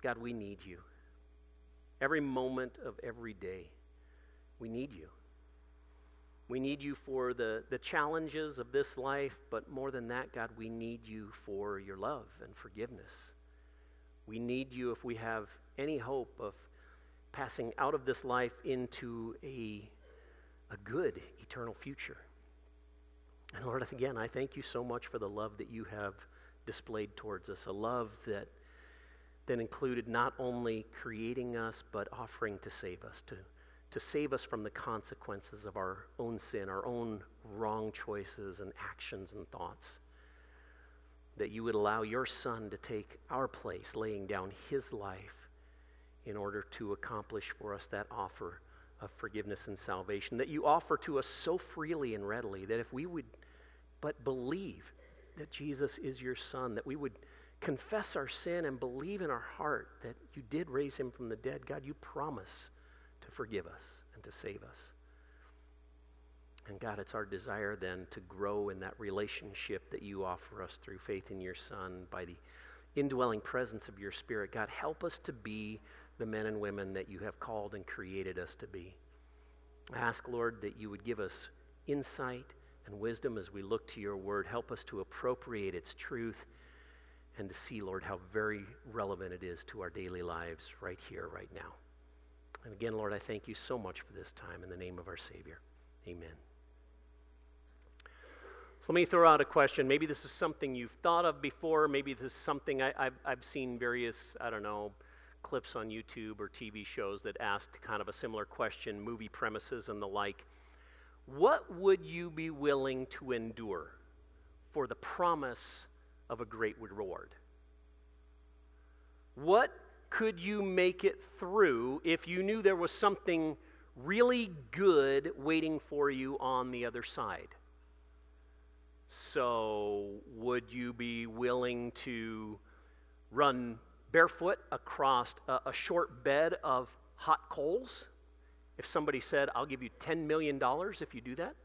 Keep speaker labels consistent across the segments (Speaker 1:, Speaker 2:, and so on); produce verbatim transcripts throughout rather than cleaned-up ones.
Speaker 1: God, we need you. Every moment of every day, we need you. We need you for the, the challenges of this life, but more than that, God, we need you for your love and forgiveness. We need you if we have any hope of passing out of this life into a, a good eternal future. And Lord, again, I thank you so much for the love that you have displayed towards us, a love that, that included not only creating us, but offering to save us, to to save us from the consequences of our own sin, our own wrong choices and actions and thoughts. That you would allow your Son to take our place, laying down his life in order to accomplish for us that offer of forgiveness and salvation that you offer to us so freely and readily, that if we would but believe that Jesus is your Son, that we would confess our sin and believe in our heart that you did raise him from the dead, God, you promise to forgive us and to save us. And God, it's our desire then to grow in that relationship that you offer us through faith in your Son by the indwelling presence of your Spirit. God, help us to be the men and women that you have called and created us to be. I ask, Lord, that you would give us insight and wisdom as we look to your word. Help us to appropriate its truth and to see, Lord, how very relevant it is to our daily lives right here, right now. And again, Lord, I thank you so much for this time in the name of our Savior. Amen. So let me throw out a question. Maybe this is something you've thought of before. Maybe this is something I, I've, I've seen various, I don't know, clips on YouTube or T V shows that ask kind of a similar question, movie premises and the like. What would you be willing to endure for the promise of a great reward? What could you make it through if you knew there was something really good waiting for you on the other side? So, would you be willing to run barefoot across a, a short bed of hot coals if somebody said, I'll give you ten million dollars if you do that?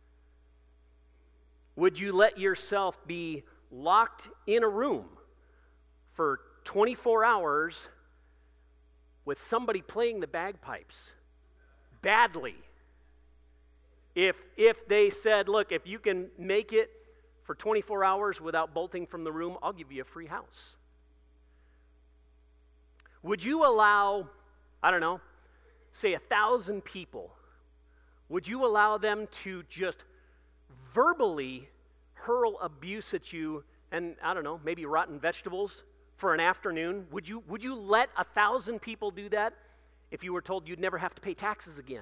Speaker 1: Would you let yourself be locked in a room for twenty-four hours with somebody playing the bagpipes badly? If if they said, look, if you can make it for twenty-four hours without bolting from the room, I'll give you a free house. Would you allow, I don't know, say a thousand people, would you allow them to just verbally hurl abuse at you and, I don't know, maybe rotten vegetables for an afternoon? Would you, would you let a thousand people do that if you were told you'd never have to pay taxes again?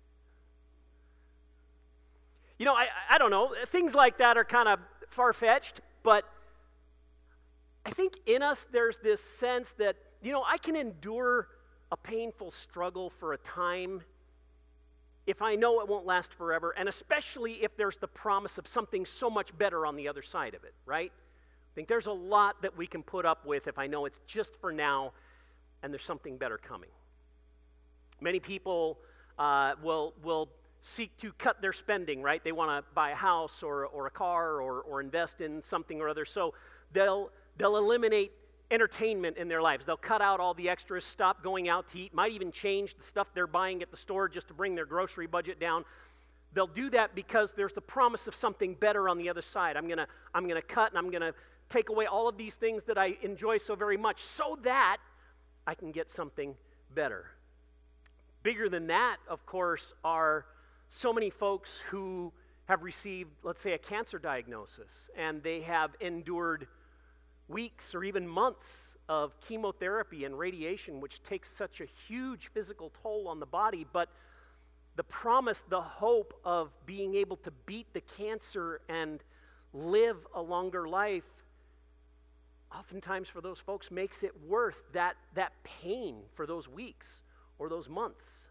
Speaker 1: You know, I, I don't know, things like that are kind of far-fetched, but I think in us there's this sense that, you know, I can endure a painful struggle for a time if I know it won't last forever, and especially if there's the promise of something so much better on the other side of it, right? I think there's a lot that we can put up with if I know it's just for now and there's something better coming. Many people uh, will will seek to cut their spending, right? They want to buy a house or or a car or or invest in something or other, so they'll they'll eliminate entertainment in their lives. They'll cut out all the extras, stop going out to eat, might even change the stuff they're buying at the store just to bring their grocery budget down. They'll do that because there's the promise of something better on the other side. I'm gonna, I'm gonna cut and I'm gonna take away all of these things that I enjoy so very much so that I can get something better. Bigger than that, of course, are so many folks who have received, let's say, a cancer diagnosis, and they have endured weeks or even months of chemotherapy and radiation, which takes such a huge physical toll on the body, but the promise, the hope of being able to beat the cancer and live a longer life, oftentimes for those folks makes it worth that, that pain for those weeks or those months.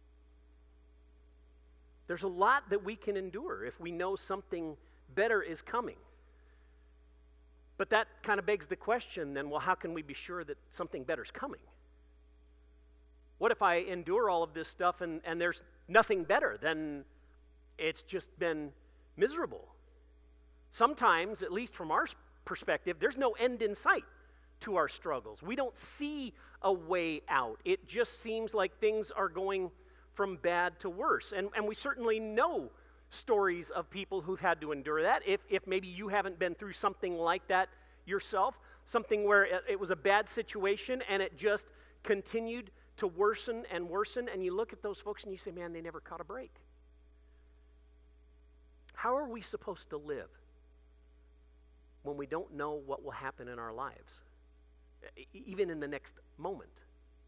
Speaker 1: There's a lot that we can endure if we know something better is coming. But that kind of begs the question then, well, how can we be sure that something better is coming? What if I endure all of this stuff and, and there's nothing better? Then it's just been miserable. Sometimes, at least from our perspective, there's no end in sight to our struggles. We don't see a way out. It just seems like things are going from bad to worse. And, and we certainly know stories of people who've had to endure that. If, if maybe you haven't been through something like that yourself, something where it, it was a bad situation and it just continued to worsen and worsen, and you look at those folks and you say, man, they never caught a break. How are we supposed to live when we don't know what will happen in our lives, even in the next moment?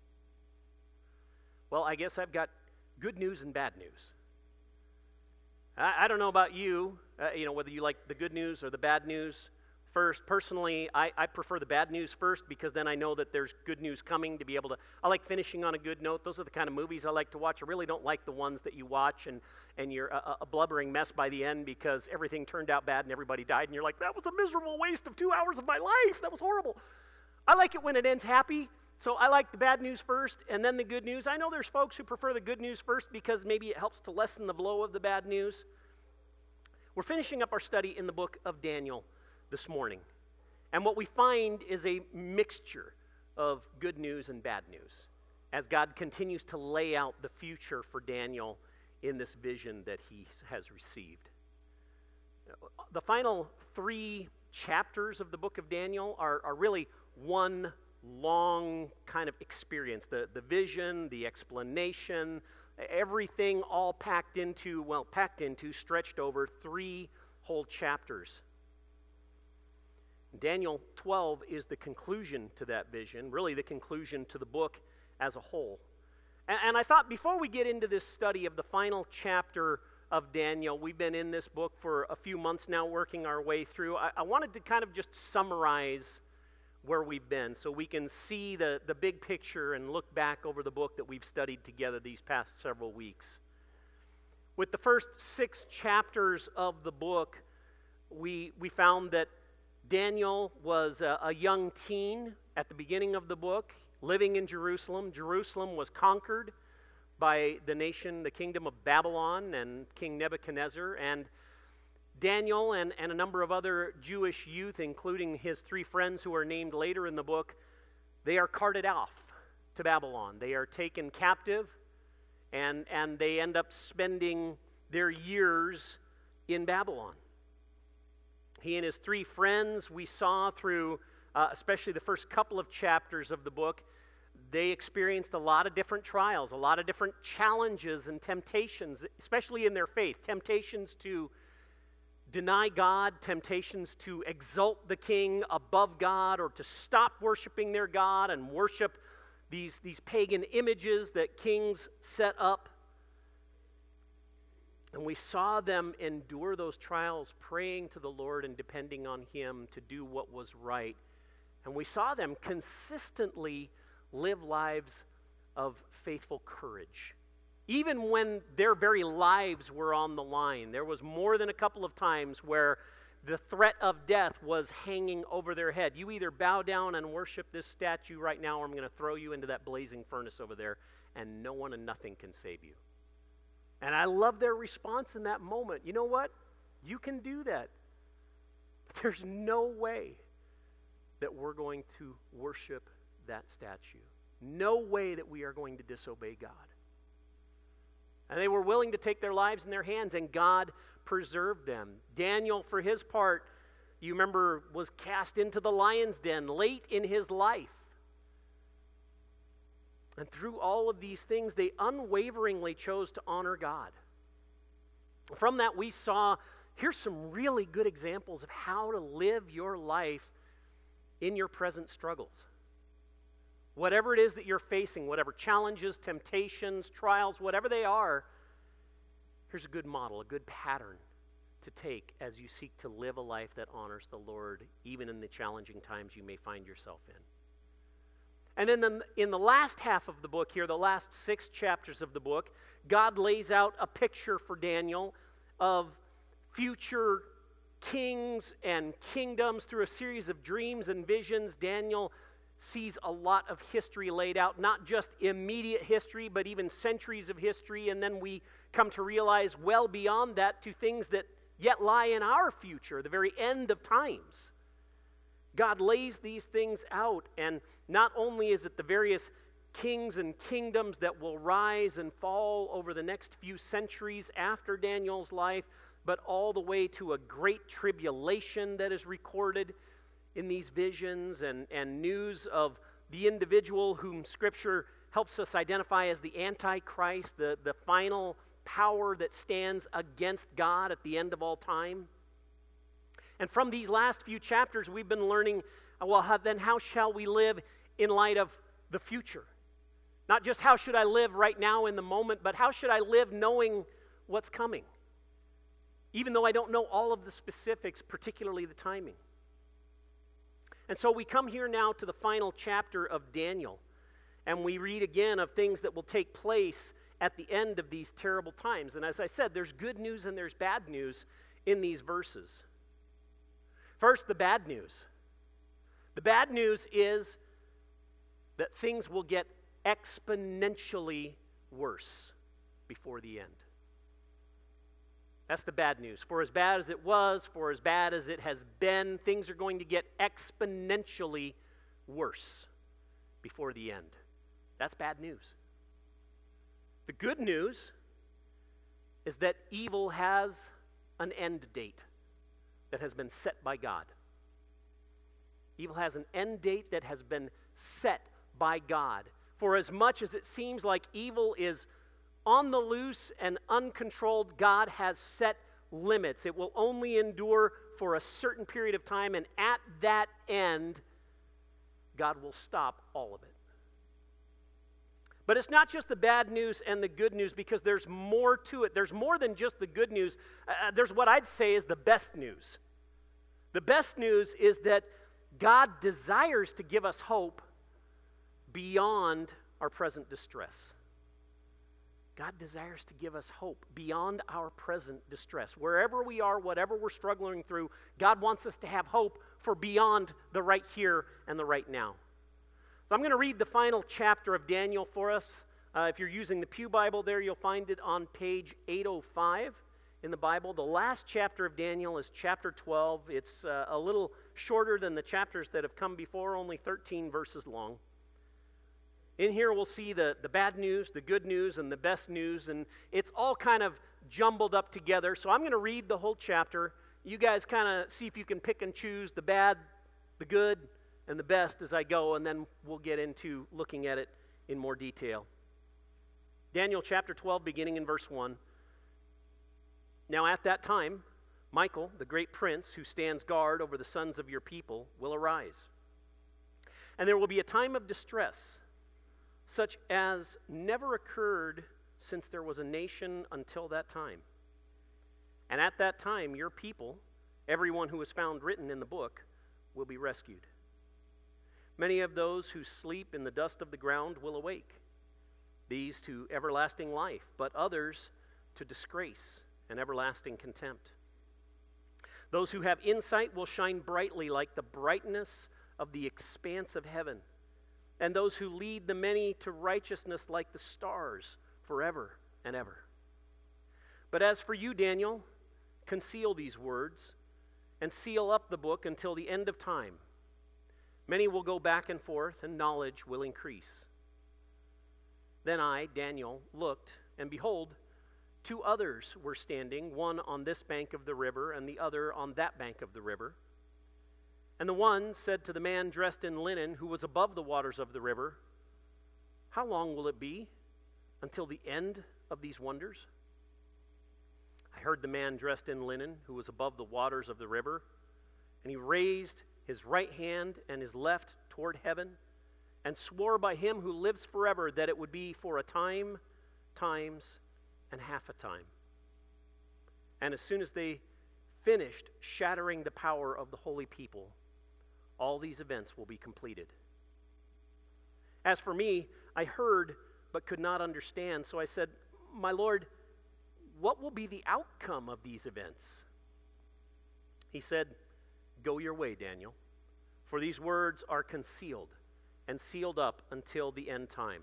Speaker 1: Well, I guess I've got good news and bad news. I, I don't know about you, uh, you know, whether you like the good news or the bad news first. Personally, I, I prefer the bad news first because then I know that there's good news coming to be able to, I like finishing on a good note. Those are the kind of movies I like to watch. I really don't like the ones that you watch and, and you're a, a blubbering mess by the end because everything turned out bad and everybody died and you're like, that was a miserable waste of two hours of my life. That was horrible. I like it when it ends happy. So I like the bad news first and then the good news. I know there's folks who prefer the good news first because maybe it helps to lessen the blow of the bad news. We're finishing up our study in the book of Daniel this morning. And what we find is a mixture of good news and bad news as God continues to lay out the future for Daniel in this vision that he has received. The final three chapters of the book of Daniel are, are really one long kind of experience. The, the vision, the explanation, everything all packed into, well, packed into, stretched over three whole chapters. Daniel twelve is the conclusion to that vision, really the conclusion to the book as a whole. And, and I thought before we get into this study of the final chapter of Daniel, we've been in this book for a few months now working our way through, I, I wanted to kind of just summarize where we've been so we can see the, the big picture and look back over the book that we've studied together these past several weeks. With the first six chapters of the book, we, we found that Daniel was a, a young teen at the beginning of the book, living in Jerusalem. Jerusalem was conquered by the nation, the kingdom of Babylon and King Nebuchadnezzar, and Daniel and, and a number of other Jewish youth, including his three friends who are named later in the book, they are carted off to Babylon. They are taken captive, and, and they end up spending their years in Babylon. He and his three friends, we saw through, uh, especially the first couple of chapters of the book, they experienced a lot of different trials, a lot of different challenges and temptations, especially in their faith. Temptations to deny God, temptations to exalt the king above God or to stop worshiping their God and worship these, these pagan images that kings set up. And we saw them endure those trials, praying to the Lord and depending on Him to do what was right. And we saw them consistently live lives of faithful courage. Even when their very lives were on the line, there was more than a couple of times where the threat of death was hanging over their head. You either bow down and worship this statue right now, or I'm going to throw you into that blazing furnace over there, and no one and nothing can save you. And I love their response in that moment. You know what? You can do that. But there's no way that we're going to worship that statue. No way that we are going to disobey God. And they were willing to take their lives in their hands, and God preserved them. Daniel, for his part, you remember, was cast into the lion's den late in his life. And through all of these things, they unwaveringly chose to honor God. From that, we saw, here's some really good examples of how to live your life in your present struggles. Whatever it is that you're facing, whatever challenges, temptations, trials, whatever they are, here's a good model, a good pattern to take as you seek to live a life that honors the Lord, even in the challenging times you may find yourself in. And in the, in the last half of the book here, the last six chapters of the book, God lays out a picture for Daniel of future kings and kingdoms through a series of dreams and visions. Daniel sees a lot of history laid out, not just immediate history, but even centuries of history, and then we come to realize well beyond that to things that yet lie in our future, the very end of times. God lays these things out, and not only is it the various kings and kingdoms that will rise and fall over the next few centuries after Daniel's life, but all the way to a great tribulation that is recorded in these visions and, and news of the individual whom Scripture helps us identify as the Antichrist, the, the final power that stands against God at the end of all time. And from these last few chapters, we've been learning, well, how, then how shall we live in light of the future? Not just how should I live right now in the moment, but how should I live knowing what's coming? Even though I don't know all of the specifics, particularly the timing. And so we come here now to the final chapter of Daniel, and we read again of things that will take place at the end of these terrible times. And as I said, there's good news and there's bad news in these verses. First, the bad news. The bad news is that things will get exponentially worse before the end. That's the bad news. For as bad as it was, for as bad as it has been, things are going to get exponentially worse before the end. That's bad news. The good news is that evil has an end date that has been set by God. Evil has an end date that has been set by God. For as much as it seems like evil is on the loose and uncontrolled, God has set limits. It will only endure for a certain period of time, and at that end, God will stop all of it. But it's not just the bad news and the good news, because there's more to it. There's more than just the good news. Uh, there's what I'd say is the best news. The best news is that God desires to give us hope beyond our present distress. God desires to give us hope beyond our present distress. Wherever we are, whatever we're struggling through, God wants us to have hope for beyond the right here and the right now. So I'm going to read the final chapter of Daniel for us. Uh, if you're using the Pew Bible there, you'll find it on page eight oh five in the Bible. The last chapter of Daniel is chapter twelve. It's uh, a little shorter than the chapters that have come before, only thirteen verses long. In here we'll see the, the bad news, the good news, and the best news, and it's all kind of jumbled up together. So I'm going to read the whole chapter. You guys kind of see if you can pick and choose the bad, the good, and the best as I go, and then we'll get into looking at it in more detail. Daniel chapter twelve, beginning in verse one. Now at that time, Michael, the great prince who stands guard over the sons of your people, will arise. And there will be a time of distress, such as never occurred since there was a nation until that time. And at that time, your people, everyone who is found written in the book, will be rescued. Many of those who sleep in the dust of the ground will awake, these to everlasting life, but others to disgrace and everlasting contempt. Those who have insight will shine brightly like the brightness of the expanse of heaven, and those who lead the many to righteousness like the stars forever and ever. But as for you, Daniel, conceal these words and seal up the book until the end of time. Many will go back and forth, and knowledge will increase. Then I, Daniel, looked, and behold, two others were standing, one on this bank of the river and the other on that bank of the river. And the one said to the man dressed in linen who was above the waters of the river, "How long will it be until the end of these wonders?" I heard the man dressed in linen who was above the waters of the river, and he raised his right hand and his left toward heaven, and swore by him who lives forever that it would be for a time, times, and half a time. And as soon as they finished shattering the power of the holy people, all these events will be completed. As for me, I heard but could not understand, so I said, "My Lord, what will be the outcome of these events?" He said, "Go your way, Daniel, for these words are concealed and sealed up until the end time.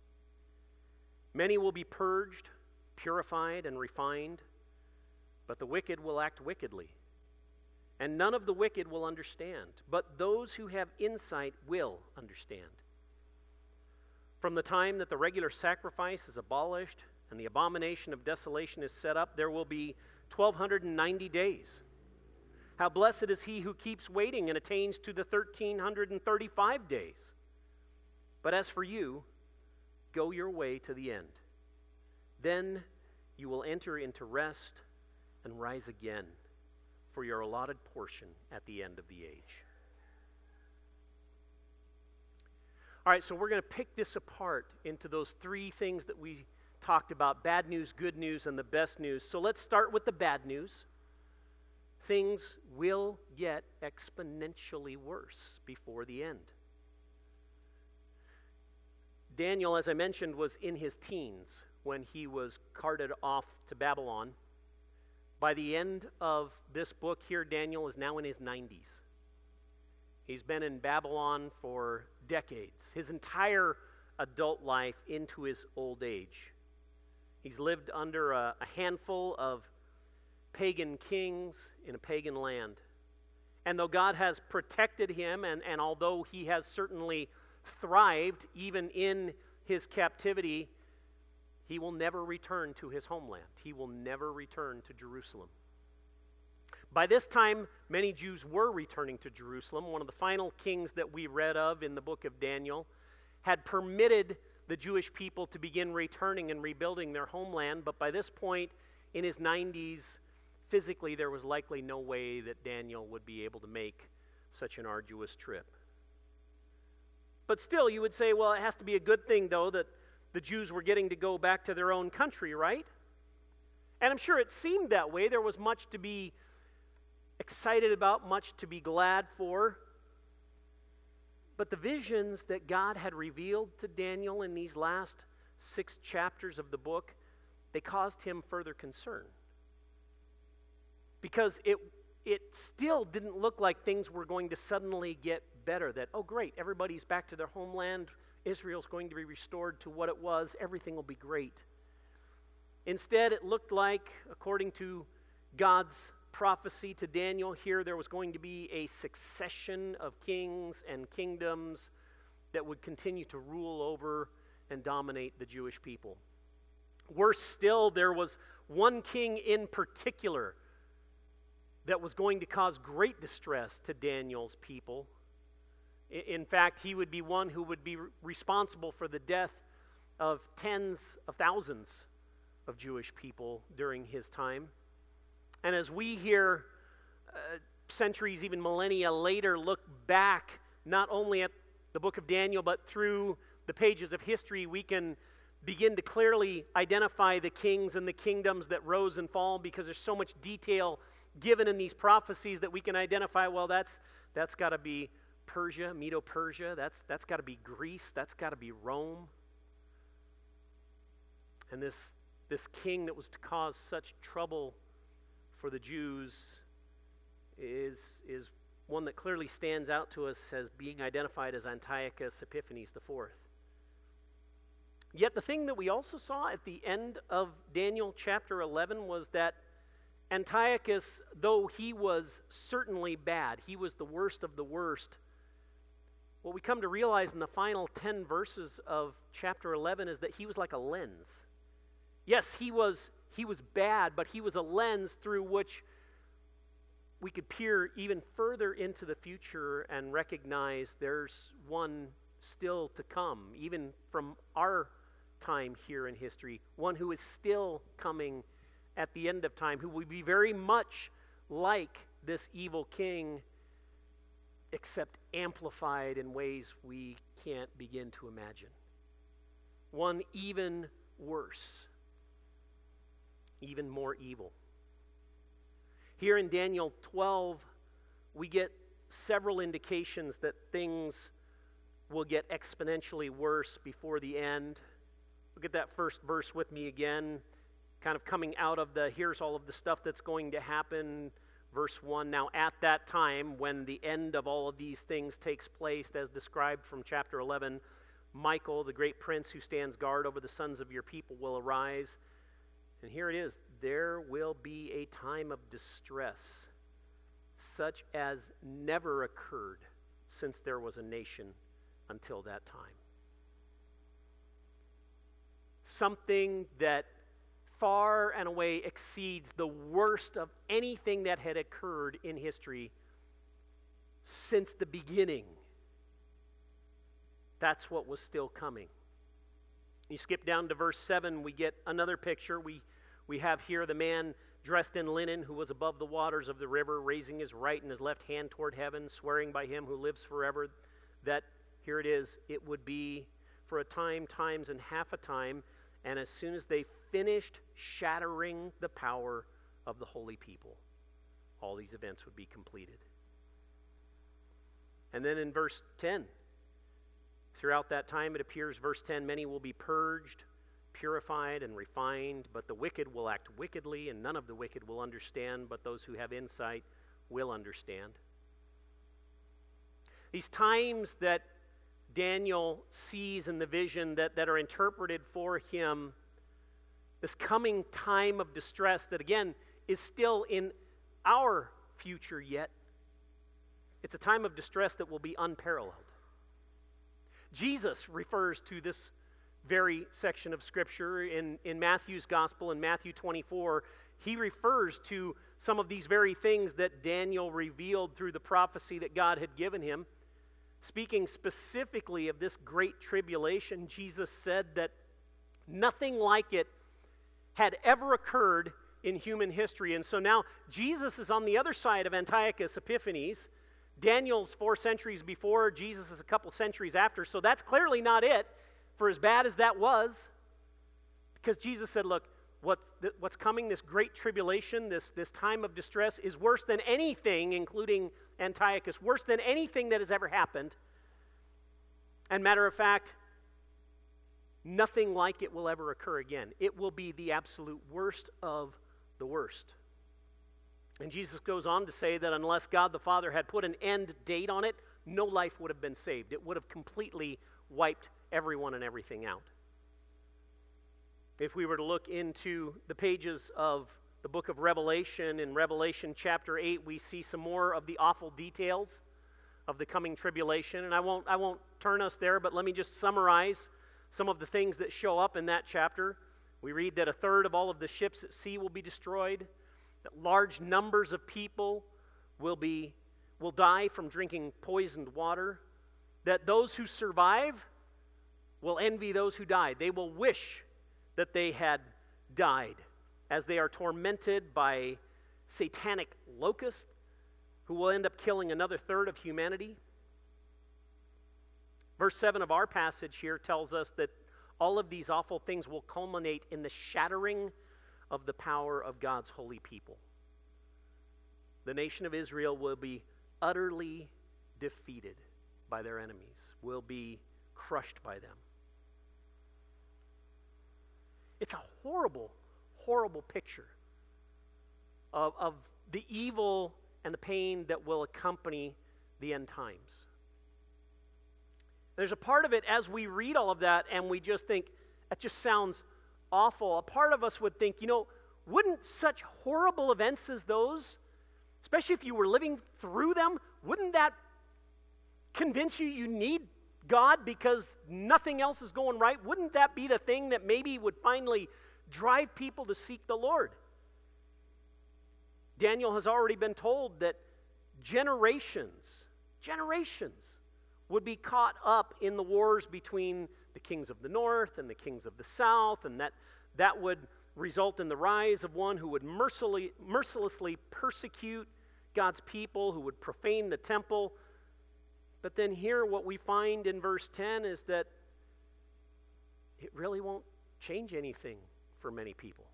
Speaker 1: Many will be purged, purified, and refined, but the wicked will act wickedly. and none of the wicked will understand, but those who have insight will understand. From the time that the regular sacrifice is abolished and the abomination of desolation is set up, there will be twelve ninety days. How blessed is he who keeps waiting and attains to the thirteen thirty-five days. But as for you, go your way to the end. Then you will enter into rest and rise again for your allotted portion at the end of the age. All right, so we're going to pick this apart into those three things that we talked about: bad news, good news, and the best news. So let's start with the bad news. Things will get exponentially worse before the end. Daniel, as I mentioned, was in his teens when he was carted off to Babylon. By the end of this book here, Daniel is now in his nineties. He's been in Babylon for decades, his entire adult life into his old age. He's lived under a, a handful of pagan kings in a pagan land. And though God has protected him, and, and although he has certainly thrived even in his captivity, he will never return to his homeland. He will never return to Jerusalem. By this time, many Jews were returning to Jerusalem. One of the final kings that we read of in the book of Daniel had permitted the Jewish people to begin returning and rebuilding their homeland, but by this point, in his nineties, physically there was likely no way that Daniel would be able to make such an arduous trip. But still, you would say, well, it has to be a good thing, though, that the Jews were getting to go back to their own country, right? And I'm sure it seemed that way. There was much to be excited about, much to be glad for. But the visions that God had revealed to Daniel in these last six chapters of the book, they caused him further concern. Because it, it still didn't look like things were going to suddenly get better. That, oh great, everybody's back to their homeland. Israel's going to be restored to what it was. Everything will be great. Instead, it looked like, according to God's prophecy to Daniel here, there was going to be a succession of kings and kingdoms that would continue to rule over and dominate the Jewish people. Worse still, there was one king in particular that was going to cause great distress to Daniel's people. In fact, he would be one who would be responsible for the death of tens of thousands of Jewish people during his time. And as we here, uh, centuries, even millennia later, look back not only at the book of Daniel, but through the pages of history, we can begin to clearly identify the kings and the kingdoms that rose and fall, because there's so much detail given in these prophecies that we can identify, well, that's that's got to be Persia, Medo-Persia, that's that's got to be Greece, that's got to be Rome. And this this king that was to cause such trouble for the Jews is, is one that clearly stands out to us as being identified as Antiochus Epiphanes the fourth. Yet the thing that we also saw at the end of Daniel chapter eleven was that Antiochus, though he was certainly bad, he was the worst of the worst, what we come to realize in the final ten verses of chapter eleven is that he was like a lens. Yes, he was he was bad, but he was a lens through which we could peer even further into the future and recognize there's one still to come, even from our time here in history, one who is still coming at the end of time, who will be very much like this evil king, except amplified in ways we can't begin to imagine. One even worse, even more evil. Here in Daniel twelve, we get several indications that things will get exponentially worse before the end. Look at that first verse with me again, kind of coming out of the, here's all of the stuff that's going to happen. Verse one, now at that time, when the end of all of these things takes place, as described from chapter eleven, Michael, the great prince who stands guard over the sons of your people, will arise. And here it is, there will be a time of distress, such as never occurred since there was a nation until that time. Something that far and away exceeds the worst of anything that had occurred in history since the beginning. That's what was still coming. You skip down to verse seven, we get another picture. We, we have here the man dressed in linen who was above the waters of the river, raising his right and his left hand toward heaven, swearing by him who lives forever that, here it is, it would be for a time, times, and half a time. And as soon as they finished shattering the power of the holy people, all these events would be completed. And then in verse ten, throughout that time, it appears, verse ten, many will be purged, purified, and refined, but the wicked will act wickedly, and none of the wicked will understand, but those who have insight will understand. These times that Daniel sees in the vision that, that are interpreted for him, this coming time of distress that, again, is still in our future yet. It's a time of distress that will be unparalleled. Jesus refers to this very section of Scripture in, in Matthew's Gospel, in Matthew twenty-four. He refers to some of these very things that Daniel revealed through the prophecy that God had given him. Speaking specifically of this great tribulation, Jesus said that nothing like it had ever occurred in human history. And so now Jesus is on the other side of Antiochus Epiphanes. Daniel's four centuries before, Jesus is a couple centuries after, so that's clearly not it, for as bad as that was. Because Jesus said, look, what's, th- what's coming, this great tribulation, this, this time of distress, is worse than anything, including Antiochus, worse than anything that has ever happened. And matter of fact, nothing like it will ever occur again. It will be the absolute worst of the worst. And Jesus goes on to say that unless God the Father had put an end date on it, no life would have been saved. It would have completely wiped everyone and everything out. If we were to look into the pages of the book of Revelation, in Revelation chapter eight, we see some more of the awful details of the coming tribulation. And I won't, I won't turn us there, but let me just summarize some of the things that show up in that chapter. We read that a third of all of the ships at sea will be destroyed, that large numbers of people will be will die from drinking poisoned water, that those who survive will envy those who died. They will wish that they had died, as they are tormented by satanic locusts who will end up killing another third of humanity. Verse seven of our passage here tells us that all of these awful things will culminate in the shattering of the power of God's holy people. The nation of Israel will be utterly defeated by their enemies, will be crushed by them. It's a horrible, horrible picture of, of the evil and the pain that will accompany the end times. There's a part of it as we read all of that and we just think, that just sounds awful. A part of us would think, you know, wouldn't such horrible events as those, especially if you were living through them, wouldn't that convince you you need God because nothing else is going right? Wouldn't that be the thing that maybe would finally drive people to seek the Lord? Daniel has already been told that generations, generations would be caught up in the wars between the kings of the north and the kings of the south, and that that would result in the rise of one who would mercilessly, mercilessly persecute God's people, who would profane the temple. But then here what we find in verse ten is that it really won't change anything for many people.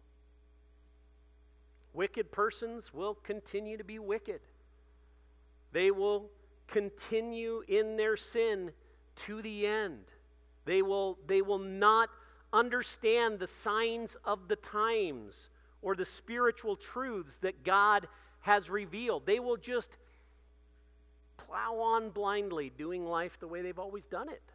Speaker 1: Wicked persons will continue to be wicked. They will continue in their sin to the end. They will, they will not understand the signs of the times or the spiritual truths that God has revealed. They will just plow on blindly, doing life the way they've always done it.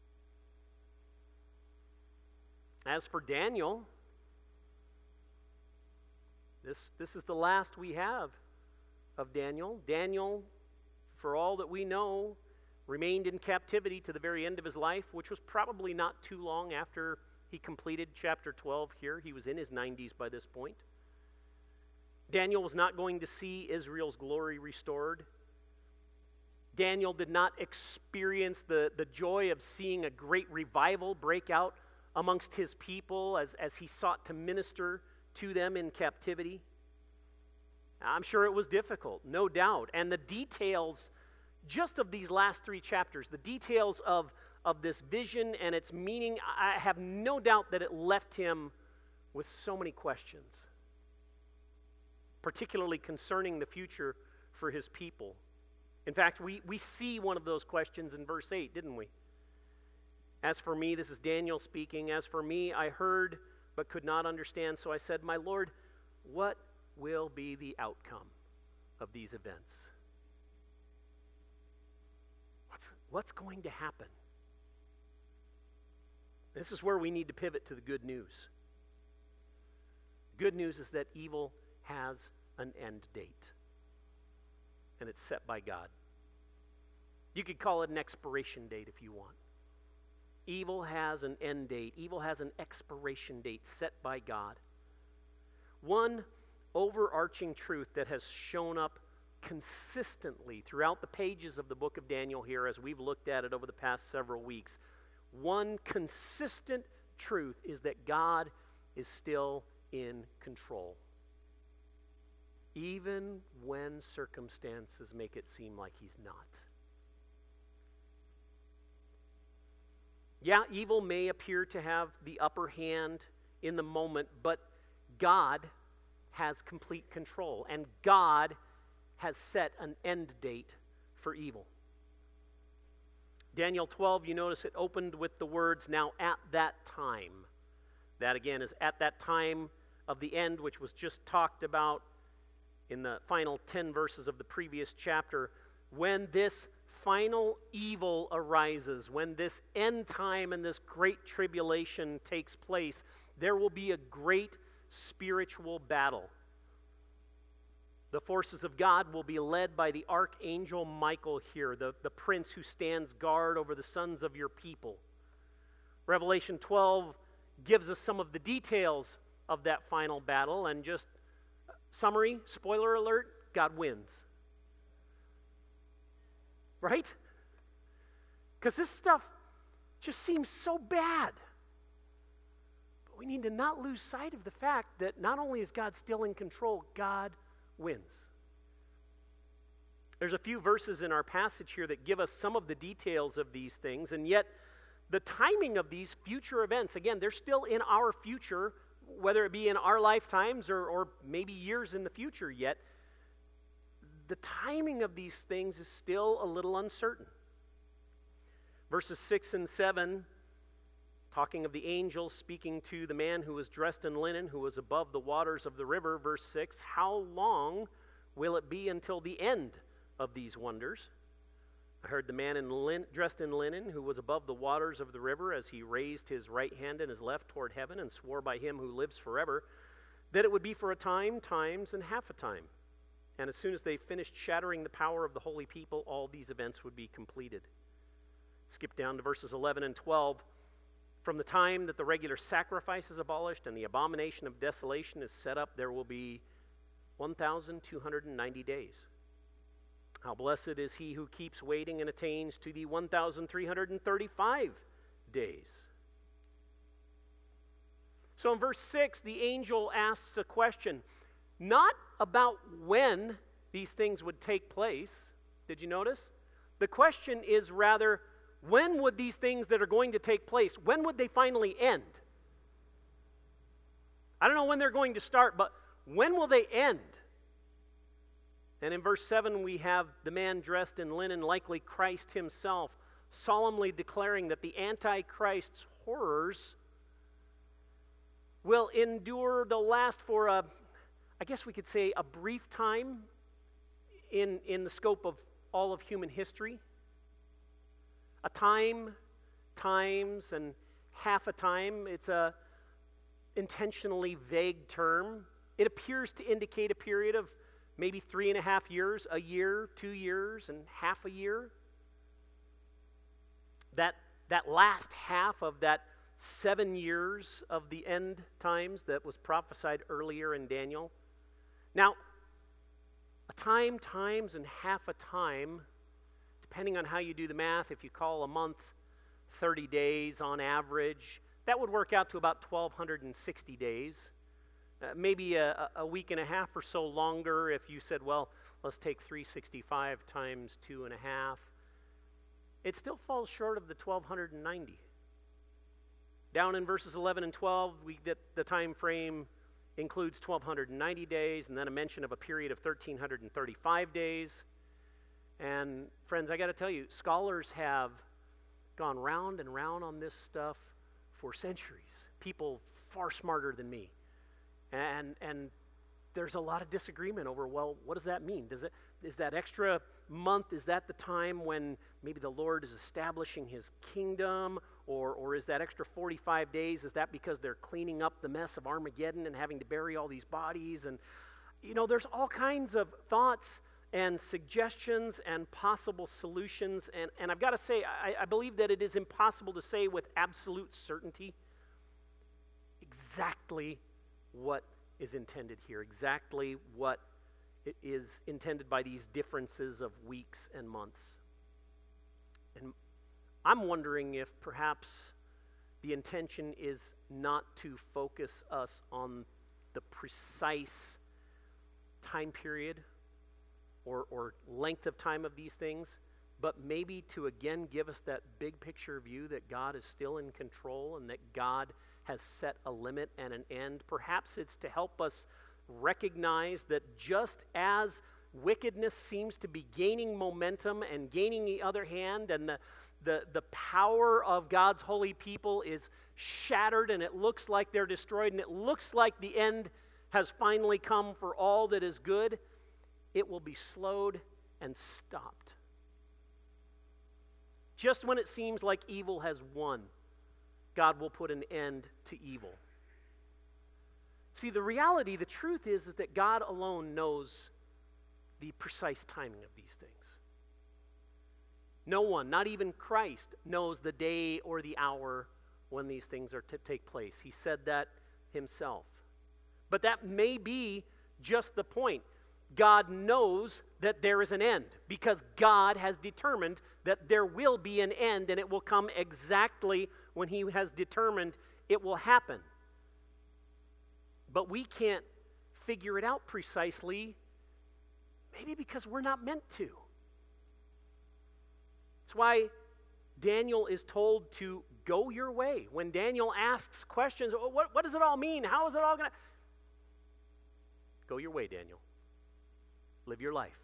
Speaker 1: As for Daniel, this, this is the last we have of Daniel. Daniel, for all that we know, remained in captivity to the very end of his life, which was probably not too long after he completed chapter twelve here. He was in his nineties by this point. Daniel was not going to see Israel's glory restored. Daniel did not experience the, the joy of seeing a great revival break out amongst his people as, as he sought to minister to them in captivity. I'm sure it was difficult, no doubt. And the details just of these last three chapters, the details of, of this vision and its meaning, I have no doubt that it left him with so many questions, particularly concerning the future for his people. In fact, we, we see one of those questions in verse eight, didn't we? As for me, this is Daniel speaking, as for me, I heard but could not understand, so I said, my Lord, what will be the outcome of these events? What's, what's going to happen? This is where we need to pivot to the good news. Good news is that evil has an end date, and it's set by God. You could call it an expiration date if you want. Evil has an end date. Evil has an expiration date set by God. One overarching truth that has shown up consistently throughout the pages of the book of Daniel here as we've looked at it over the past several weeks, one consistent truth is that God is still in control, even when circumstances make it seem like he's not. Yeah, evil may appear to have the upper hand in the moment, but God has complete control, and God has set an end date for evil. Daniel twelve, you notice it opened with the words, now at that time. That again is at that time of the end, which was just talked about in the final ten verses of the previous chapter. When this final evil arises, when this end time and this great tribulation takes place, there will be a great spiritual battle. The forces of God will be led by the archangel Michael here, the, the prince who stands guard over the sons of your people. Revelation twelve gives us some of the details of that final battle, and just summary, spoiler alert, God wins. Right? Because this stuff just seems so bad. But we need to not lose sight of the fact that not only is God still in control, God wins. There's a few verses in our passage here that give us some of the details of these things, and yet the timing of these future events, again, they're still in our future, whether it be in our lifetimes or, or maybe years in the future yet. The timing of these things is still a little uncertain. Verses six and seven, talking of the angels speaking to the man who was dressed in linen, who was above the waters of the river. Verse six, how long will it be until the end of these wonders? I heard the man in lin- dressed in linen who was above the waters of the river as he raised his right hand and his left toward heaven and swore by him who lives forever that it would be for a time, times, and half a time. And as soon as they finished shattering the power of the holy people, all these events would be completed. Skip down to verses eleven and twelve. From the time that the regular sacrifice is abolished and the abomination of desolation is set up, there will be one thousand two hundred ninety days. How blessed is he who keeps waiting and attains to the one thousand three hundred thirty-five days. So in verse six, the angel asks a question, not about when these things would take place. Did you notice? The question is rather, when would these things that are going to take place, when would they finally end? I don't know when they're going to start, but when will they end? And in verse seven, we have the man dressed in linen, likely Christ himself, solemnly declaring that the Antichrist's horrors will endure, they'll last for a, I guess we could say, a brief time in, in the scope of all of human history. A time, times, and half a time. It's a intentionally vague term. It appears to indicate a period of maybe three and a half years, a year, two years, and half a year. That, that last half of that seven years of the end times that was prophesied earlier in Daniel. Now, a time, times, and half a time, depending on how you do the math, if you call a month thirty days on average, that would work out to about twelve sixty days. Uh, maybe a, a week and a half or so longer if you said, well, let's take three hundred sixty-five times two and a half. It still falls short of the twelve ninety. Down in verses eleven and twelve, we get the time frame includes twelve ninety days, and then a mention of a period of one thousand three hundred thirty-five days. And friends, I got to tell you, scholars have gone round and round on this stuff for centuries. People far smarter than me. And and there's a lot of disagreement over, well, what does that mean? Does it is that extra month, is that the time when maybe the Lord is establishing his kingdom? Or, or is that extra forty-five days, is that because they're cleaning up the mess of Armageddon and having to bury all these bodies? And, you know, there's all kinds of thoughts and suggestions and possible solutions. And, and I've got to say, I, I believe that it is impossible to say with absolute certainty exactly what is intended here, exactly what it is intended by these differences of weeks and months. And I'm wondering if perhaps the intention is not to focus us on the precise time period or, or length of time of these things, but maybe to again give us that big picture view that God is still in control and that God has set a limit and an end. Perhaps it's to help us recognize that just as wickedness seems to be gaining momentum and gaining the other hand, and the The, the power of God's holy people is shattered, and it looks like they're destroyed, and it looks like the end has finally come for all that is good, it will be slowed and stopped. Just when it seems like evil has won, God will put an end to evil. See, the reality, the truth is, is that God alone knows the precise timing of these things. No one, not even Christ, knows the day or the hour when these things are to take place. He said that himself. But that may be just the point. God knows that there is an end because God has determined that there will be an end, and it will come exactly when he has determined it will happen. But we can't figure it out precisely, maybe because we're not meant to. That's why Daniel is told to go your way. When Daniel asks questions, what, what does it all mean? How is it all going to... Go your way, Daniel. Live your life.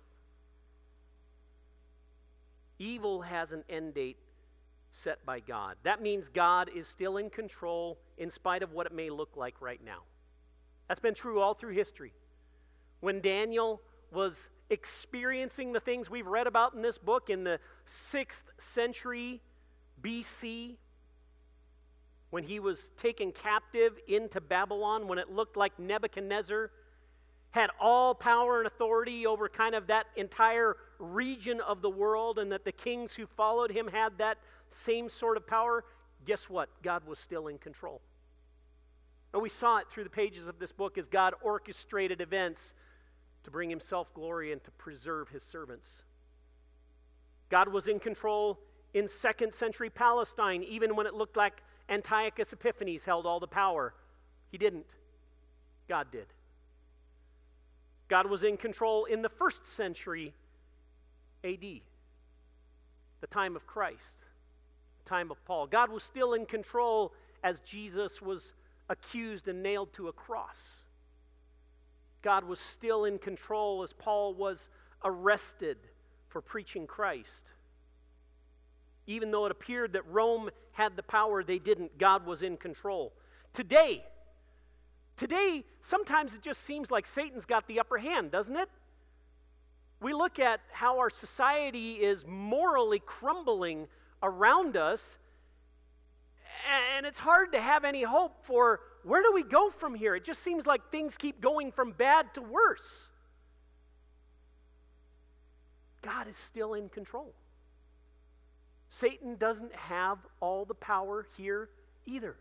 Speaker 1: Evil has an end date set by God. That means God is still in control in spite of what it may look like right now. That's been true all through history. When Daniel was experiencing the things we've read about in this book in the sixth century B C, when he was taken captive into Babylon, when it looked like Nebuchadnezzar had all power and authority over kind of that entire region of the world, and that the kings who followed him had that same sort of power, guess what? God was still in control. And we saw it through the pages of this book as God orchestrated events to bring himself glory and to preserve his servants. God was in control in second century Palestine, even when it looked like Antiochus Epiphanes held all the power. He didn't. God did. God was in control in the first century A D, the time of Christ, the time of Paul. God was still in control as Jesus was accused and nailed to a cross. God was still in control as Paul was arrested for preaching Christ. Even though it appeared that Rome had the power, they didn't. God was in control. Today, today, sometimes it just seems like Satan's got the upper hand, doesn't it? We look at how our society is morally crumbling around us, and it's hard to have any hope for where do we go from here? It just seems like things keep going from bad to worse. God is still in control. Satan doesn't have all the power here either.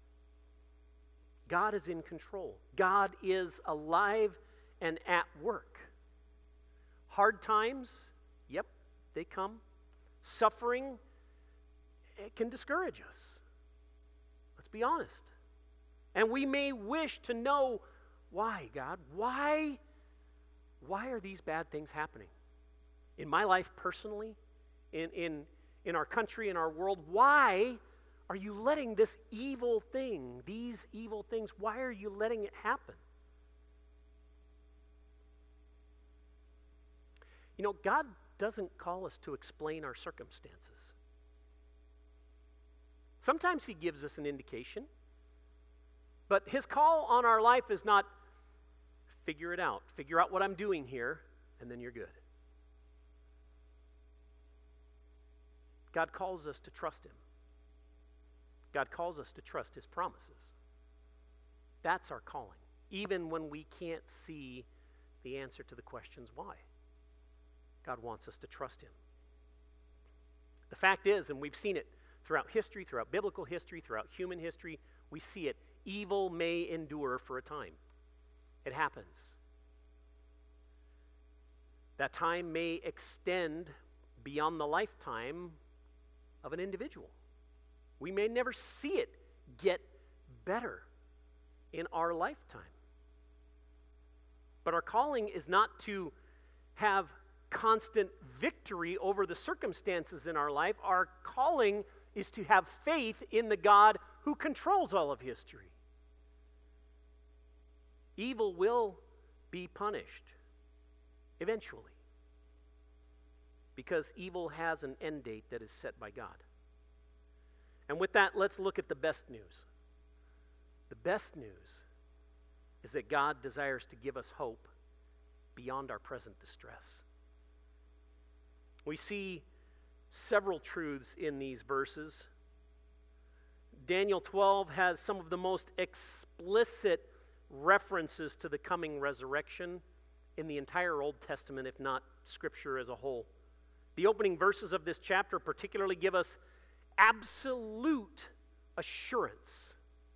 Speaker 1: God is in control. God is alive and at work. Hard times, yep, they come. Suffering, it can discourage us. Let's be honest. And we may wish to know, why, God? Why, why are these bad things happening? In my life personally, in, in, in our country, in our world, why are you letting this evil thing, these evil things, why are you letting it happen? You know, God doesn't call us to explain our circumstances. Sometimes he gives us an indication, but his call on our life is not figure it out, figure out what I'm doing here, and then you're good. God calls us to trust him. God calls us to trust his promises. That's our calling, even when we can't see the answer to the questions why. God wants us to trust him. The fact is, and we've seen it throughout history, throughout biblical history, throughout human history, we see it. Evil may endure for a time. It happens. That time may extend beyond the lifetime of an individual. We may never see it get better in our lifetime. But our calling is not to have constant victory over the circumstances in our life. Our calling is to have faith in the God who controls all of history. Evil will be punished eventually, because evil has an end date that is set by God. And with that, let's look at the best news. The best news is that God desires to give us hope beyond our present distress. We see several truths in these verses. Daniel twelve has some of the most explicit references to the coming resurrection in the entire Old Testament, if not Scripture as a whole. The opening verses of this chapter particularly give us absolute assurance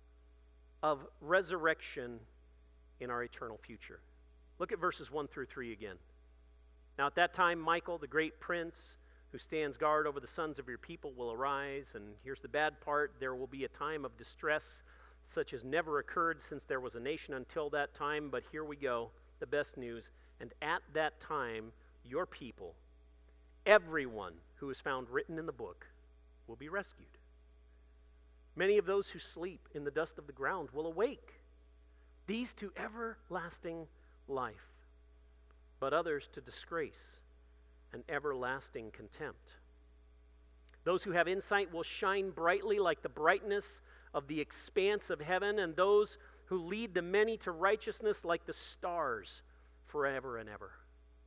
Speaker 1: of resurrection in our eternal future. Look at verses one through three again. Now at that time, Michael, the great prince who stands guard over the sons of your people, will arise. And here's the bad part. There will be a time of distress such as never occurred since there was a nation until that time. But here we go, the best news. And at that time, your people, everyone who is found written in the book, will be rescued. Many of those who sleep in the dust of the ground will awake, these to everlasting life, but others to disgrace and everlasting contempt. Those who have insight will shine brightly like the brightness of the expanse of heaven, and those who lead the many to righteousness like the stars forever and ever.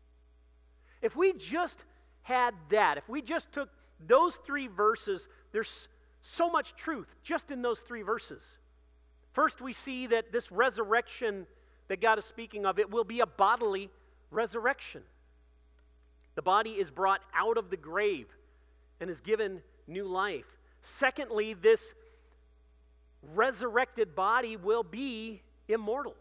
Speaker 1: If we just had that, if we just took those three verses, there's so much truth just in those three verses. First, we see that this resurrection that God is speaking of, it will be a bodily resurrection. The body is brought out of the grave and is given new life. Secondly, this resurrected body will be immortal.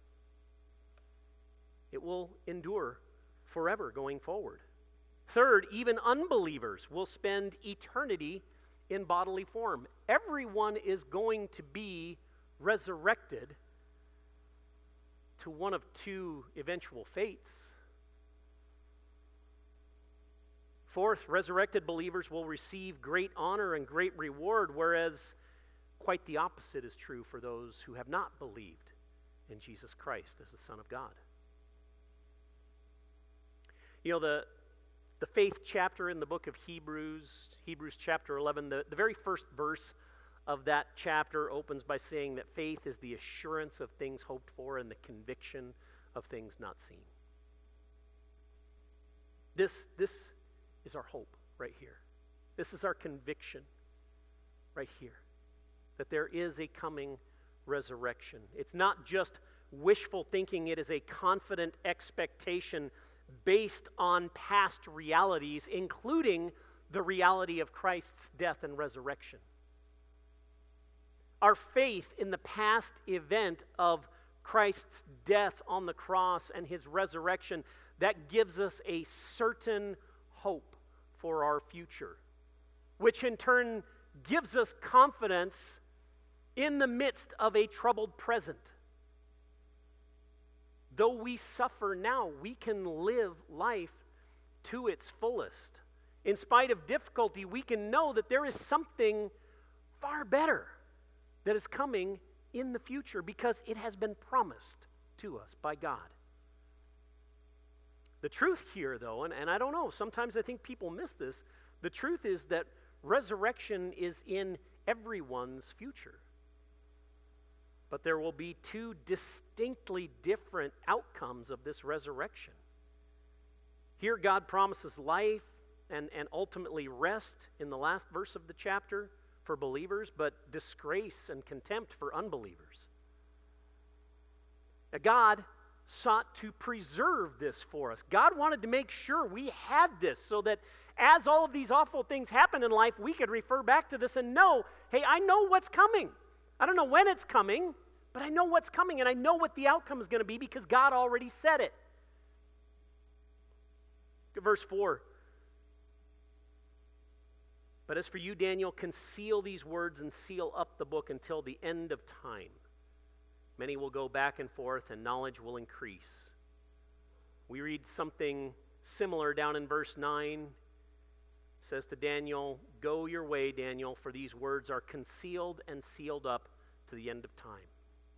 Speaker 1: It will endure forever going forward. Third, even unbelievers will spend eternity in bodily form. Everyone is going to be resurrected to one of two eventual fates. Fourth, resurrected believers will receive great honor and great reward, whereas quite the opposite is true for those who have not believed in Jesus Christ as the Son of God. You know, the, the faith chapter in the book of Hebrews, Hebrews chapter eleven, the, the very first verse of that chapter opens by saying that faith is the assurance of things hoped for and the conviction of things not seen. This, this is our hope right here. This is our conviction right here, that there is a coming resurrection. It's not just wishful thinking, it is a confident expectation based on past realities, including the reality of Christ's death and resurrection. Our faith in the past event of Christ's death on the cross and his resurrection, that gives us a certain hope for our future, which in turn gives us confidence in the midst of a troubled present. Though we suffer now, we can live life to its fullest. In spite of difficulty, we can know that there is something far better that is coming in the future because it has been promised to us by God. The truth here, though, and, and I don't know, sometimes I think people miss this, the truth is that resurrection is in everyone's future. But there will be two distinctly different outcomes of this resurrection. Here God promises life and, and ultimately rest in the last verse of the chapter for believers, but disgrace and contempt for unbelievers. Now, God sought to preserve this for us. God wanted to make sure we had this so that as all of these awful things happen in life, we could refer back to this and know, hey, I know what's coming. I don't know when it's coming, but I know what's coming, and I know what the outcome is going to be because God already said it. Look at verse four. But as for you, Daniel, conceal these words and seal up the book until the end of time. Many will go back and forth, and knowledge will increase. We read something similar down in verse nine. It says to Daniel, go your way, Daniel, for these words are concealed and sealed up to the end of time.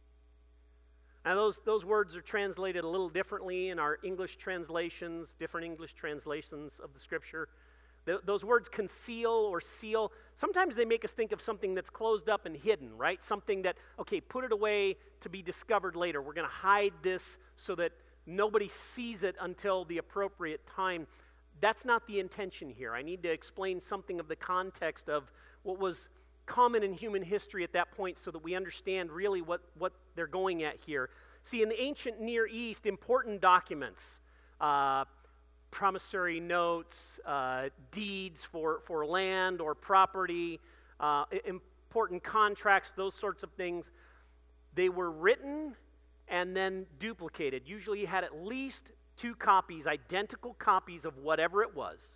Speaker 1: Now, those, those words are translated a little differently in our English translations, different English translations of the Scripture. The, those words conceal or seal, sometimes they make us think of something that's closed up and hidden, right? Something that, okay, put it away to be discovered later. We're going to hide this so that nobody sees it until the appropriate time. That's not the intention here. I need to explain something of the context of what was common in human history at that point so that we understand really what, what they're going at here. See, in the ancient Near East, important documents, uh, promissory notes, uh, deeds for, for land or property, uh, important contracts, those sorts of things, they were written and then duplicated. Usually you had at least two copies, identical copies of whatever it was.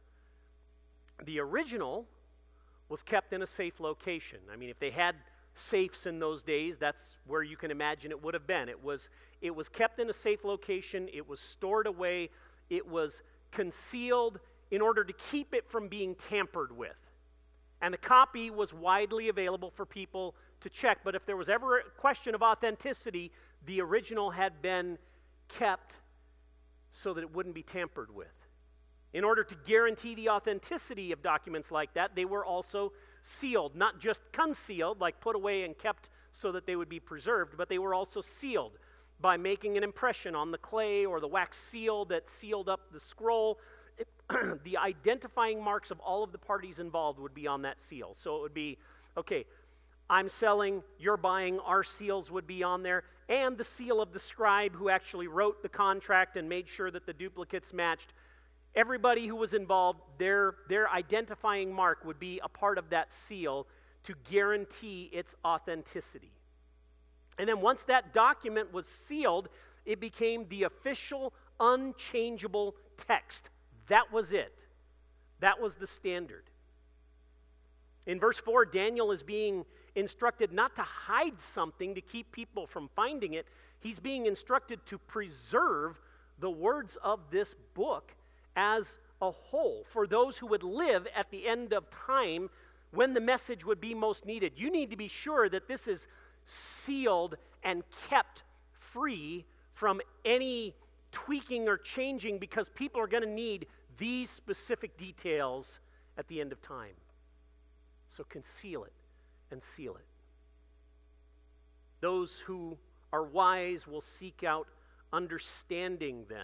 Speaker 1: The original was kept in a safe location. I mean, if they had safes in those days, that's where you can imagine it would have been. It was, it was kept in a safe location. It was stored away. It was concealed in order to keep it from being tampered with. And the copy was widely available for people to check. But if there was ever a question of authenticity, the original had been kept so that it wouldn't be tampered with. In order to guarantee the authenticity of documents like that, they were also sealed, not just concealed, like put away and kept so that they would be preserved, but they were also sealed by making an impression on the clay or the wax seal that sealed up the scroll. It, the identifying marks of all of the parties involved would be on that seal. So it would be, okay, I'm selling, you're buying, our seals would be on there, and the seal of the scribe who actually wrote the contract and made sure that the duplicates matched. Everybody who was involved, their, their identifying mark would be a part of that seal to guarantee its authenticity. And then once that document was sealed, it became the official, unchangeable text. That was it. That was the standard. In verse four, Daniel is being instructed not to hide something to keep people from finding it. He's being instructed to preserve the words of this book as a whole for those who would live at the end of time when the message would be most needed. You need to be sure that this is sealed and kept free from any tweaking or changing because people are going to need these specific details at the end of time. So conceal it and seal it. Those who are wise will seek out understanding then.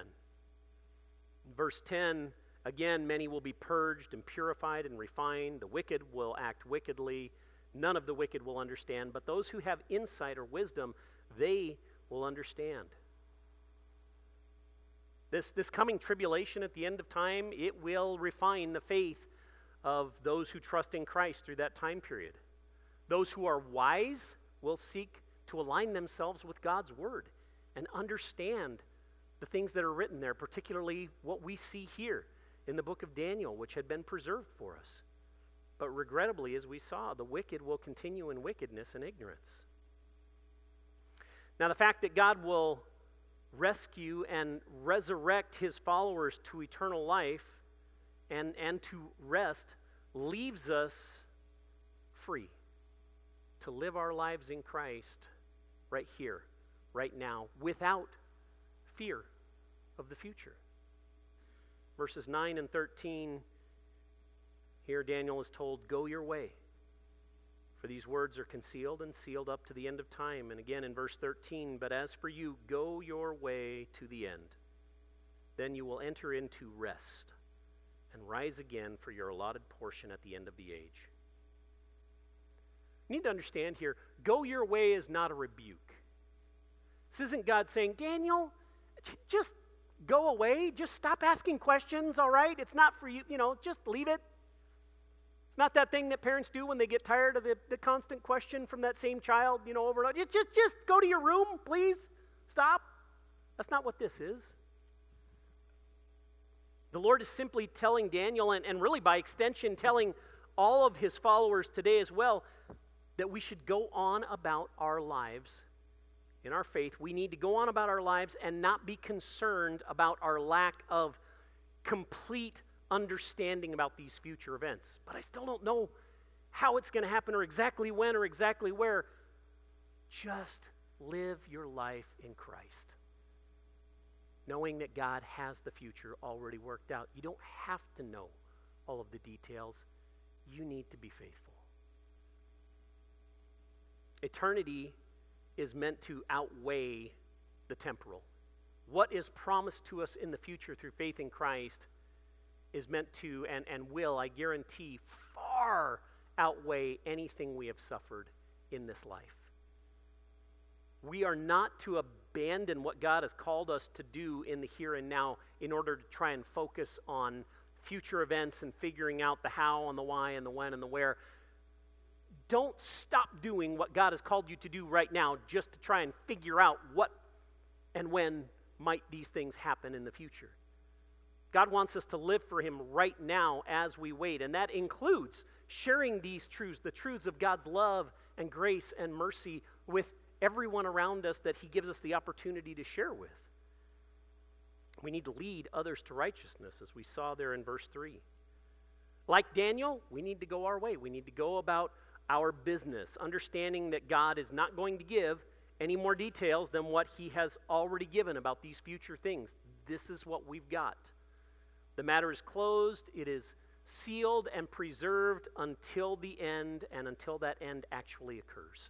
Speaker 1: Verse ten, again, many will be purged and purified and refined. The wicked will act wickedly. None of the wicked will understand, but those who have insight or wisdom, they will understand. This, this coming tribulation at the end of time, it will refine the faith of those who trust in Christ through that time period. Those who are wise will seek to align themselves with God's word and understand the things that are written there, particularly what we see here in the book of Daniel, which had been preserved for us. But regrettably, as we saw, the wicked will continue in wickedness and ignorance. Now, the fact that God will rescue and resurrect his followers to eternal life and, and to rest leaves us free to live our lives in Christ right here, right now, without fear of the future. Verses nine and thirteen, here Daniel is told, "Go your way, for these words are concealed and sealed up to the end of time." And again in verse thirteen, "But as for you, go your way to the end. Then you will enter into rest and rise again for your allotted portion at the end of the age." You need to understand here, go your way is not a rebuke. This isn't God saying, Daniel, just go away. Just stop asking questions, all right? It's not for you, you know, just leave it. It's not that thing that parents do when they get tired of the, the constant question from that same child, you know, over and over. Just, just, just go to your room, please. Stop. That's not what this is. The Lord is simply telling Daniel, and, and really by extension telling all of his followers today as well, that we should go on about our lives in our faith. We need to go on about our lives and not be concerned about our lack of complete understanding about these future events. But I still don't know how it's going to happen or exactly when or exactly where. Just live your life in Christ, knowing that God has the future already worked out. You don't have to know all of the details. You need to be faithful. Eternity is meant to outweigh the temporal. What is promised to us in the future through faith in Christ is meant to, and, and will, I guarantee, far outweigh anything we have suffered in this life. We are not to abandon what God has called us to do in the here and now in order to try and focus on future events and figuring out the how and the why and the when and the where. Don't stop doing what God has called you to do right now just to try and figure out what and when might these things happen in the future. God wants us to live for him right now as we wait, and that includes sharing these truths, the truths of God's love and grace and mercy with everyone around us that he gives us the opportunity to share with. We need to lead others to righteousness, as we saw there in verse three. Like Daniel, we need to go our way. We need to go about our business, understanding that God is not going to give any more details than what he has already given about these future things. This is what we've got. The matter is closed. It is sealed and preserved until the end, and until that end actually occurs.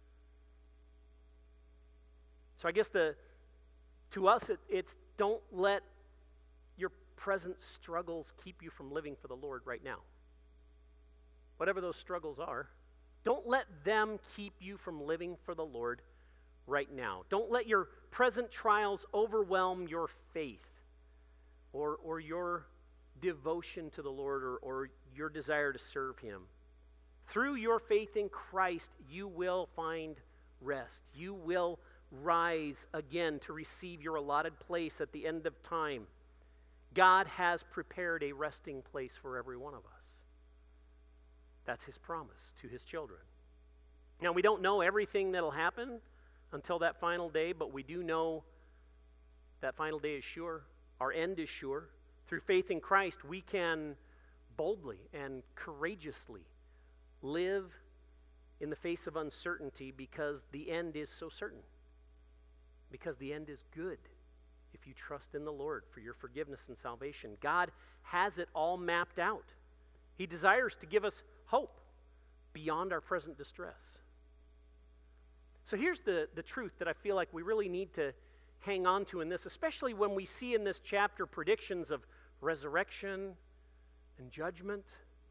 Speaker 1: So I guess the to us, it, it's don't let your present struggles keep you from living for the Lord right now. Whatever those struggles are, don't let them keep you from living for the Lord right now. Don't let your present trials overwhelm your faith or, or your devotion to the Lord or, or your desire to serve him. Through your faith in Christ, you will find rest. You will rise again to receive your allotted place at the end of time. God has prepared a resting place for every one of us. That's his promise to his children. Now, we don't know everything that'll happen until that final day, but we do know that final day is sure. Our end is sure. Through faith in Christ, we can boldly and courageously live in the face of uncertainty because the end is so certain. Because the end is good if you trust in the Lord for your forgiveness and salvation. God has it all mapped out. He desires to give us hope beyond our present distress. So here's the, the truth that I feel like we really need to hang on to in this, especially when we see in this chapter predictions of resurrection and judgment.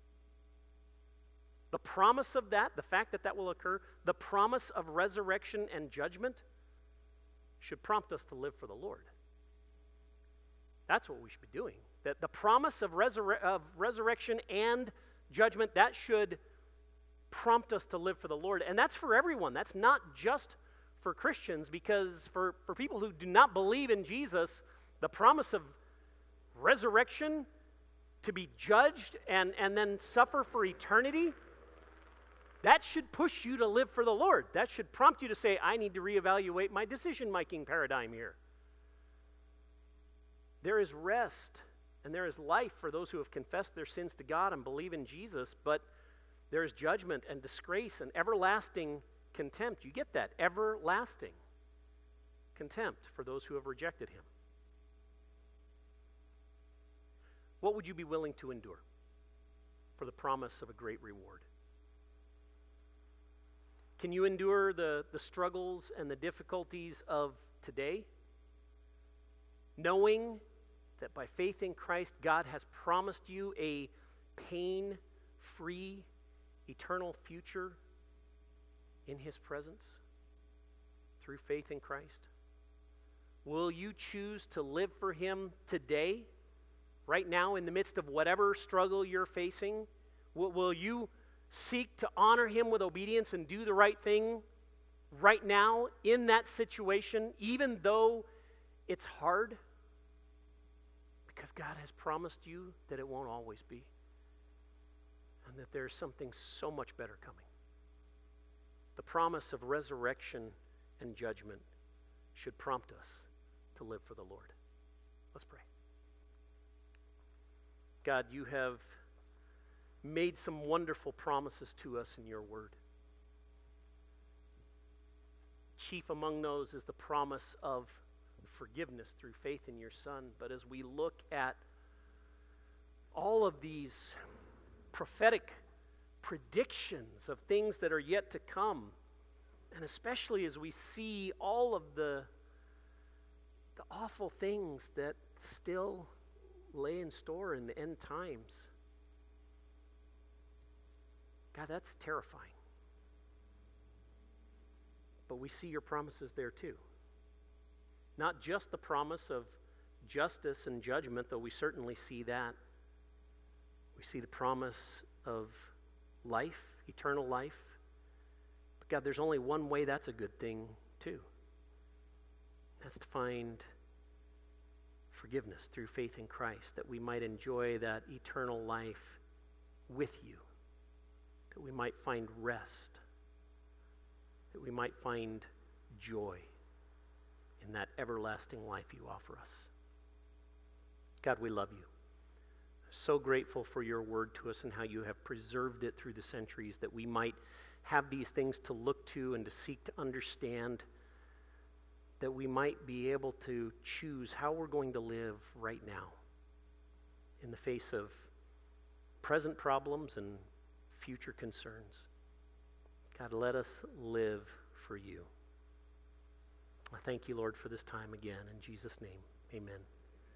Speaker 1: The promise of that, the fact that that will occur, the promise of resurrection and judgment should prompt us to live for the Lord. That's what we should be doing. That the promise of, resur- of resurrection and judgment, that should prompt us to live for the Lord. And that's for everyone. That's not just for Christians, because for, for people who do not believe in Jesus, the promise of resurrection, to be judged and, and then suffer for eternity, that should push you to live for the Lord. That should prompt you to say, I need to reevaluate my decision-making paradigm here. There is rest and there is life for those who have confessed their sins to God and believe in Jesus, but there is judgment and disgrace and everlasting contempt. You get that? Everlasting contempt for those who have rejected him. What would you be willing to endure for the promise of a great reward? Can you endure the, the struggles and the difficulties of today, knowing that by faith in Christ, God has promised you a pain-free, eternal future in his presence through faith in Christ? Will you choose to live for him today, right now, in the midst of whatever struggle you're facing? Will, will you seek to honor him with obedience and do the right thing right now in that situation, even though it's hard? Because God has promised you that it won't always be, and that there's something so much better coming. The promise of resurrection and judgment should prompt us to live for the Lord. Let's pray. God, you have made some wonderful promises to us in your word. Chief among those is the promise of forgiveness through faith in your Son. But as we look at all of these prophetic predictions of things that are yet to come, and especially as we see all of the, the awful things that still lay in store in the end times, God, that's terrifying. But we see your promises there too. Not just the promise of justice and judgment, though we certainly see that. We see the promise of life, eternal life. But God, there's only one way that's a good thing too. That's to find forgiveness through faith in Christ, that we might enjoy that eternal life with you, that we might find rest, that we might find joy in that everlasting life you offer us. God, we love you. So grateful for your word to us and how you have preserved it through the centuries, that we might have these things to look to and to seek to understand, that we might be able to choose how we're going to live right now in the face of present problems and future concerns. God, let us live for you. I thank you, Lord, for this time again. In Jesus' name, amen.